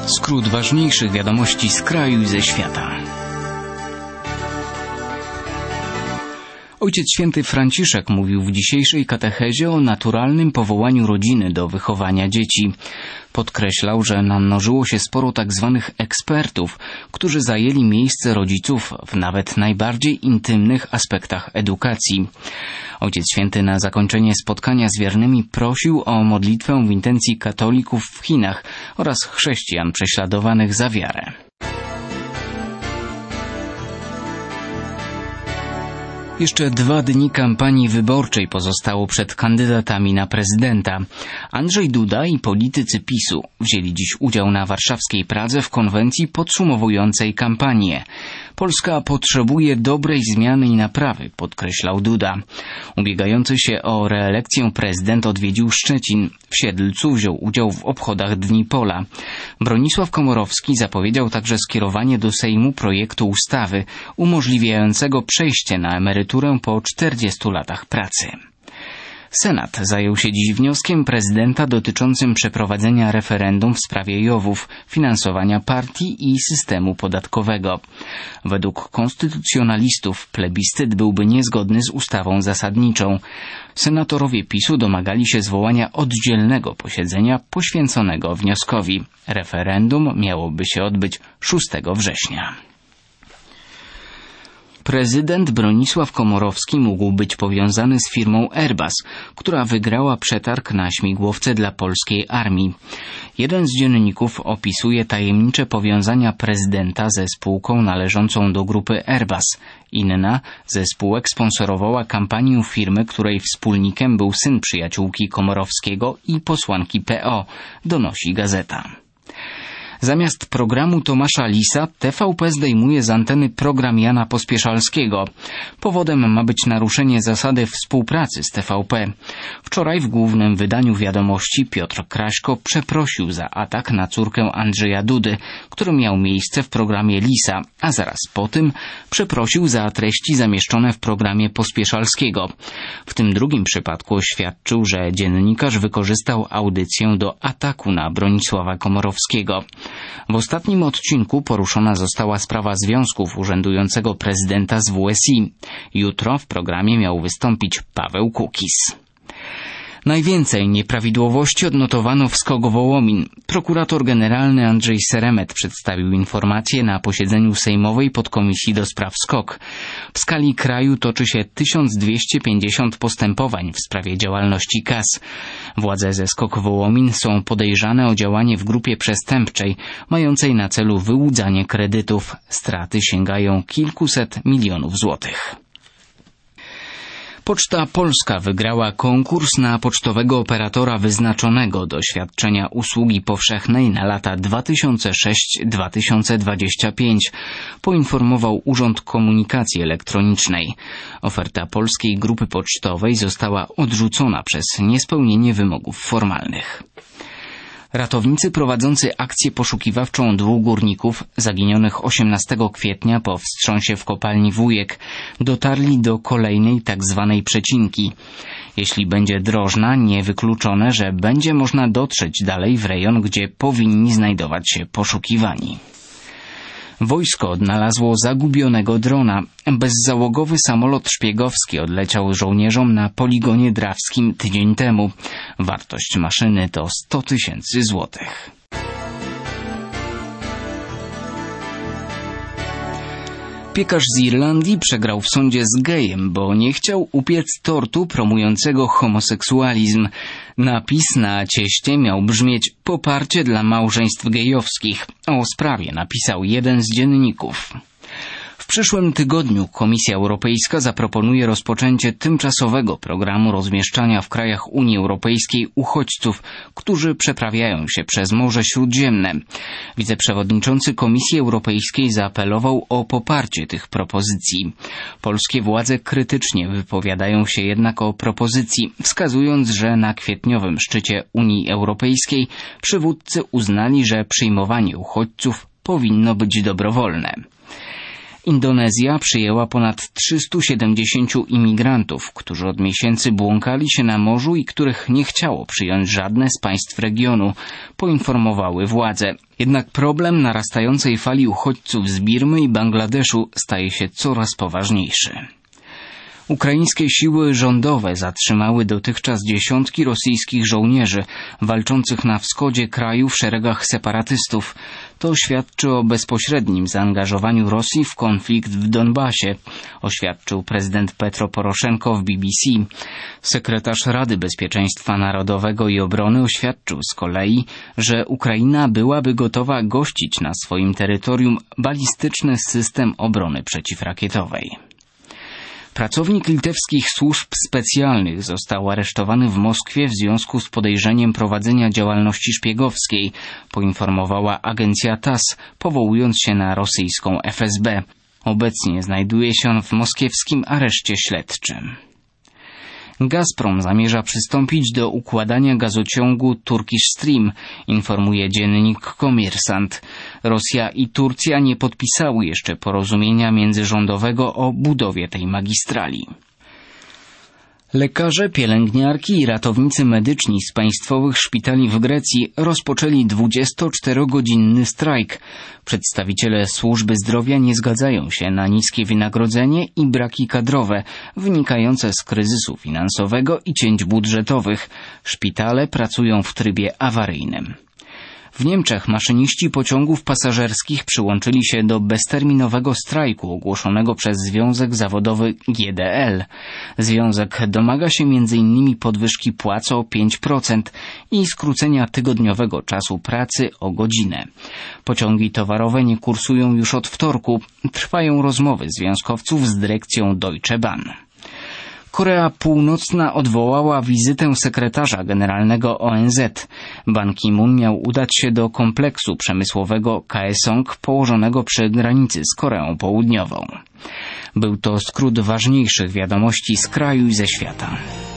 Skrót ważniejszych wiadomości z kraju i ze świata. Ojciec Święty Franciszek mówił w dzisiejszej katechezie o naturalnym powołaniu rodziny do wychowania dzieci. Podkreślał, że namnożyło się sporo tak zwanych ekspertów, którzy zajęli miejsce rodziców w nawet najbardziej intymnych aspektach edukacji. Ojciec Święty na zakończenie spotkania z wiernymi prosił o modlitwę w intencji katolików w Chinach oraz chrześcijan prześladowanych za wiarę. Jeszcze 2 dni kampanii wyborczej pozostało przed kandydatami na prezydenta. Andrzej Duda i politycy PiS-u wzięli dziś udział na warszawskiej Pradze w konwencji podsumowującej kampanię. Polska potrzebuje dobrej zmiany i naprawy, podkreślał Duda. Ubiegający się o reelekcję prezydent odwiedził Szczecin. W Siedlcu wziął udział w obchodach Dni Pola. Bronisław Komorowski zapowiedział także skierowanie do Sejmu projektu ustawy umożliwiającego przejście na emeryturę po 40 latach pracy. Senat zajął się dziś wnioskiem prezydenta dotyczącym przeprowadzenia referendum w sprawie JOW-ów, finansowania partii i systemu podatkowego. Według konstytucjonalistów plebiscyt byłby niezgodny z ustawą zasadniczą. Senatorowie PiS-u domagali się zwołania oddzielnego posiedzenia poświęconego wnioskowi. Referendum miałoby się odbyć 6 września. Prezydent Bronisław Komorowski mógł być powiązany z firmą Airbus, która wygrała przetarg na śmigłowce dla polskiej armii. Jeden z dzienników opisuje tajemnicze powiązania prezydenta ze spółką należącą do grupy Airbus. Inna ze spółek sponsorowała kampanię firmy, której wspólnikiem był syn przyjaciółki Komorowskiego i posłanki PO, donosi gazeta. Zamiast programu Tomasza Lisa TVP zdejmuje z anteny program Jana Pospieszalskiego. Powodem ma być naruszenie zasady współpracy z TVP. Wczoraj w głównym wydaniu Wiadomości Piotr Kraśko przeprosił za atak na córkę Andrzeja Dudy, który miał miejsce w programie Lisa, a zaraz po tym przeprosił za treści zamieszczone w programie Pospieszalskiego. W tym drugim przypadku oświadczył, że dziennikarz wykorzystał audycję do ataku na Bronisława Komorowskiego. W ostatnim odcinku poruszona została sprawa związków urzędującego prezydenta z WSI. Jutro w programie miał wystąpić Paweł Kukiz. Najwięcej nieprawidłowości odnotowano w SKOK Wołomin. Prokurator generalny Andrzej Seremet przedstawił informacje na posiedzeniu Sejmowej Podkomisji do Spraw SKOK. W skali kraju toczy się 1250 postępowań w sprawie działalności kas. Władze ze SKOK Wołomin są podejrzane o działanie w grupie przestępczej, mającej na celu wyłudzanie kredytów. Straty sięgają kilkuset milionów złotych. Poczta Polska wygrała konkurs na pocztowego operatora wyznaczonego do świadczenia usługi powszechnej na lata 2006-2025, poinformował Urząd Komunikacji Elektronicznej. Oferta Polskiej Grupy Pocztowej została odrzucona przez niespełnienie wymogów formalnych. Ratownicy prowadzący akcję poszukiwawczą 2 górników zaginionych 18 kwietnia po wstrząsie w kopalni Wujek dotarli do kolejnej tzw. przecinki. Jeśli będzie drożna, niewykluczone, że będzie można dotrzeć dalej w rejon, gdzie powinni znajdować się poszukiwani. Wojsko odnalazło zagubionego drona. Bezzałogowy samolot szpiegowski odleciał żołnierzom na poligonie drawskim tydzień temu. Wartość maszyny to 100 000 złotych. Piekarz z Irlandii przegrał w sądzie z gejem, bo nie chciał upiec tortu promującego homoseksualizm. Napis na cieście miał brzmieć „Poparcie dla małżeństw gejowskich”. O sprawie napisał jeden z dzienników. W przyszłym tygodniu Komisja Europejska zaproponuje rozpoczęcie tymczasowego programu rozmieszczania w krajach Unii Europejskiej uchodźców, którzy przeprawiają się przez Morze Śródziemne. Wiceprzewodniczący Komisji Europejskiej zaapelował o poparcie tych propozycji. Polskie władze krytycznie wypowiadają się jednak o propozycji, wskazując, że na kwietniowym szczycie Unii Europejskiej przywódcy uznali, że przyjmowanie uchodźców powinno być dobrowolne. Indonezja przyjęła ponad 370 imigrantów, którzy od miesięcy błąkali się na morzu i których nie chciało przyjąć żadne z państw regionu, poinformowały władze. Jednak problem narastającej fali uchodźców z Birmy i Bangladeszu staje się coraz poważniejszy. Ukraińskie siły rządowe zatrzymały dotychczas dziesiątki rosyjskich żołnierzy walczących na wschodzie kraju w szeregach separatystów. To świadczy o bezpośrednim zaangażowaniu Rosji w konflikt w Donbasie, oświadczył prezydent Petro Poroszenko w BBC. Sekretarz Rady Bezpieczeństwa Narodowego i Obrony oświadczył z kolei, że Ukraina byłaby gotowa gościć na swoim terytorium balistyczny system obrony przeciwrakietowej. Pracownik litewskich służb specjalnych został aresztowany w Moskwie w związku z podejrzeniem prowadzenia działalności szpiegowskiej, poinformowała agencja TASS, powołując się na rosyjską FSB. Obecnie znajduje się on w moskiewskim areszcie śledczym. Gazprom zamierza przystąpić do układania gazociągu Turkish Stream, informuje dziennik Kommersant. Rosja i Turcja nie podpisały jeszcze porozumienia międzyrządowego o budowie tej magistrali. Lekarze, pielęgniarki i ratownicy medyczni z państwowych szpitali w Grecji rozpoczęli 24-godzinny strajk. Przedstawiciele służby zdrowia nie zgadzają się na niskie wynagrodzenie i braki kadrowe wynikające z kryzysu finansowego i cięć budżetowych. Szpitale pracują w trybie awaryjnym. W Niemczech maszyniści pociągów pasażerskich przyłączyli się do bezterminowego strajku ogłoszonego przez Związek Zawodowy GDL. Związek domaga się m.in. podwyżki płac o 5% i skrócenia tygodniowego czasu pracy o godzinę. Pociągi towarowe nie kursują już od wtorku. Trwają rozmowy związkowców z dyrekcją Deutsche Bahn. Korea Północna odwołała wizytę sekretarza generalnego ONZ. Ban Ki-moon miał udać się do kompleksu przemysłowego Kaesong położonego przy granicy z Koreą Południową. Był to skrót ważniejszych wiadomości z kraju i ze świata.